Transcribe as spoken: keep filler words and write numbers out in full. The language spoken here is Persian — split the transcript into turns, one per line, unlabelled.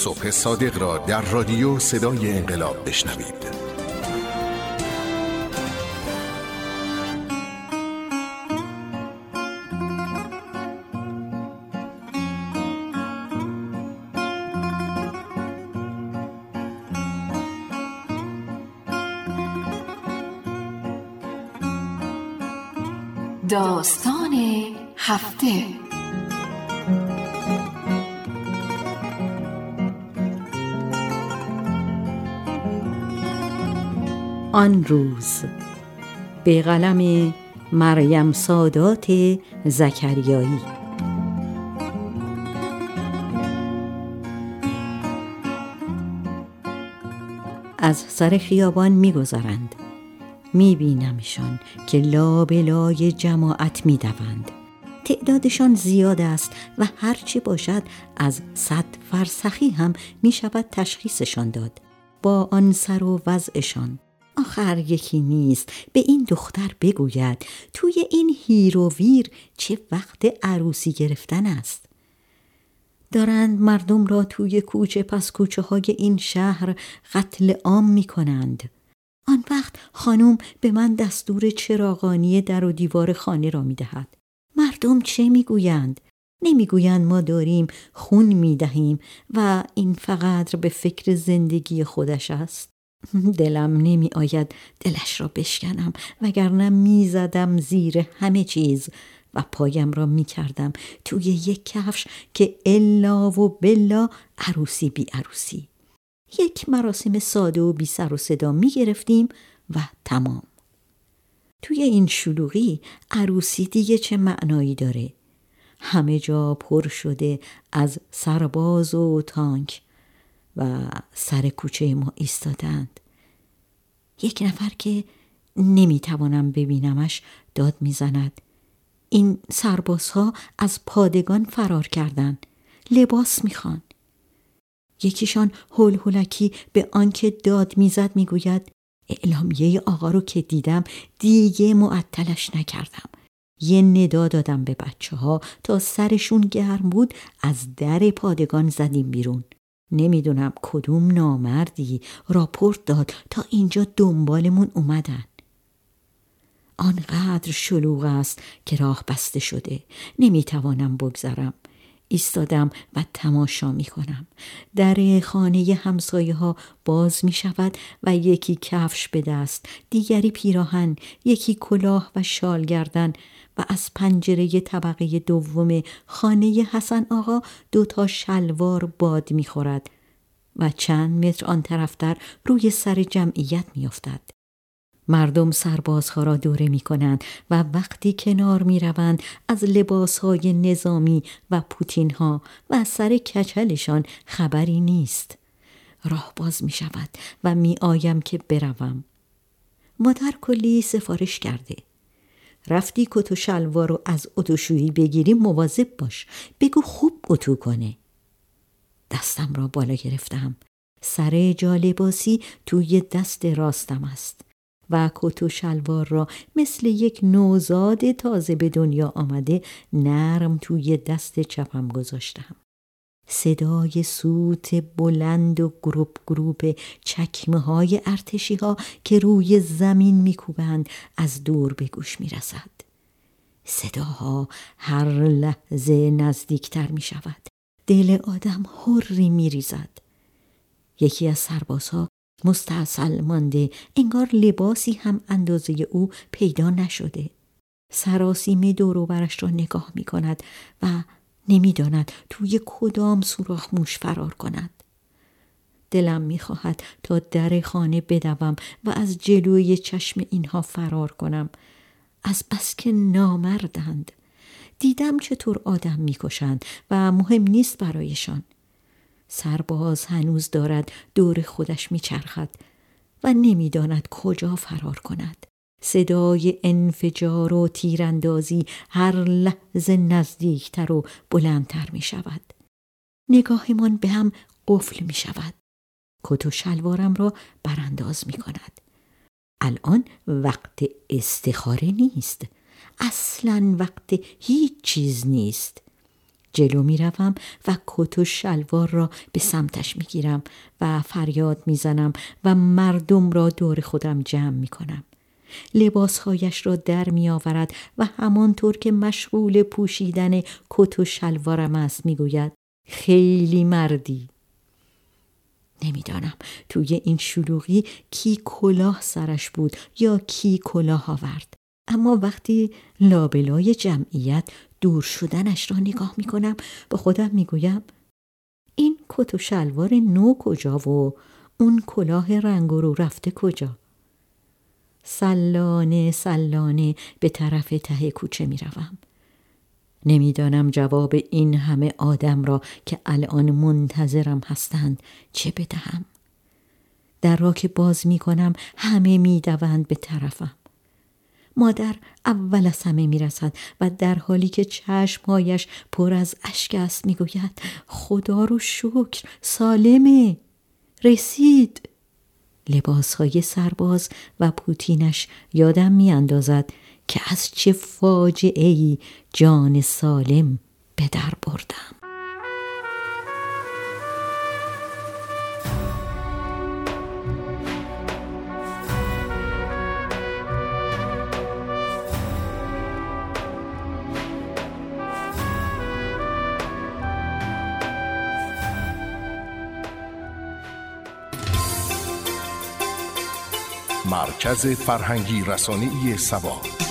صبح صادق را در رادیو صدای انقلاب بشنوید.
داستان هفته.
آن روز، به قلم مریم سادات زکریایی. از سر خیابان می‌گذرند. می‌بینمشان که لابلای جماعت می‌دوند. تعدادشان زیاد است و هرچی باشد از صد فرسخی هم می‌شود تشخیصشان داد. با آن سر و وضعشان آخر یکی نیست به این دختر بگوید توی این هیر و ویر چه وقت عروسی گرفتن است. دارند مردم را توی کوچه پس کوچه های این شهر قتل عام می کنند. آن وقت خانم به من دستور چراغانی در و دیوار خانه را می دهد. مردم چه می گویند؟ نمی گویند ما داریم خون می دهیم و این فقط به فکر زندگی خودش است. دلم نمی آید دلش را بشکنم، وگرنه می زدم زیر همه چیز و پایم را می کردم توی یک کفش که الا و بلا عروسی بی عروسی. یک مراسم ساده و بی سر و صدا می گرفتیم و تمام. توی این شلوغی عروسی دیگه چه معنایی داره؟ همه جا پر شده از سرباز و تانک و سر کوچه ما ایستادند. یک نفر که نمیتوانم ببینمش داد میزند: این سربازها از پادگان فرار کردند، لباس میخوان. یکیشان هول هولکی به آنکه داد میزد میگوید: اعلامیه آقا رو که دیدم دیگه معطلش نکردم. یه ندا دادم به بچه ها تا سرشون گرم بود از در پادگان زدیم بیرون. نمیدونم کدوم نامردی راپورت داد تا اینجا دنبالمون اومدن. آنقدر شلوغ است که راه بسته شده، نمیتوانم بگذرم. ایستادم و تماشا میکنم. در خانه همسایه ها باز میشود و یکی کفش به دست، دیگری پیراهن، یکی کلاه و شال گردن و از پنجره طبقه دوم خانه حسن آقا دو تا شلوار باد میخورد و چند متر آن طرفتر روی سر جمعیت میافتد. مردم سربازها را دوره می کنند و وقتی کنار می روند از لباسهای نظامی و پوتین ها و سر کچلشان خبری نیست. راه باز می شود و می آیم که بروم. مادر کلی سفارش کرده. رفتی کت و شلوار رو از اتوشویی بگیری مواظب باش، بگو خوب اتو کنه. دستم را بالا گرفتم. سر جالباسی توی دست راستم است و کت و شلوار را مثل یک نوزاد تازه به دنیا آمده نرم توی دست چپم گذاشتم. صدای سوت بلند و گروپ گروپ چکمه های ارتشی ها که روی زمین میکوبند از دور به گوش میرسد. صداها هر لحظه نزدیکتر می شود. دل آدم حری می ریزد. یکی از سربازها مستعسل مانده، انگار لباسی هم اندازه او پیدا نشده. سراسیمه دور و برش را نگاه می کند و نمی داند توی کدام سوراخ موش فرار کند. دلم می خواهد تا در خانه بدوم و از جلوی چشم اینها فرار کنم، از بس که نامردند. دیدم چطور آدم می کشند و مهم نیست برایشان. سرباز هنوز دارد دور خودش می چرخد و نمی داند کجا فرار کند. صدای انفجار و تیراندازی هر لحظه نزدیکتر و بلندتر می شود. نگاهمان به هم قفل می شود. کت و شلوارم را برانداز می کند. الان وقت استخاره نیست. اصلاً وقت هیچ چیز نیست. جلو می روم و کت و شلوار را به سمتش می گیرم و فریاد می زنم و مردم را دور خودم جمع می کنم. لباسهایش را در می آورد و همانطور که مشغول پوشیدن کت و شلوارم است می گوید خیلی مردی. نمیدانم توی این شلوغی کی کلاه سرش بود یا کی کلاه آورد، اما وقتی لابلای جمعیت دور شدنش را نگاه می کنم با خودم می گویم این کت و شلوار نو کجا و اون کلاه رنگ رو رفته کجا؟ سلانه سلانه به طرف ته کوچه می روم. نمیدانم جواب این همه آدم را که الان منتظرم هستند چه بدهم. در را که باز می کنم همه می دوند به طرفم. مادر اول از همه می رسد و در حالی که چشمهایش پر از اشک است می گوید خدا رو شکر سالمه، رسید. لباسهای سرباز و پوتینش یادم می اندازد که از چه فاجعه‌ای جان سالم به در بردم.
مرکز فرهنگی رسانه‌ای سبا.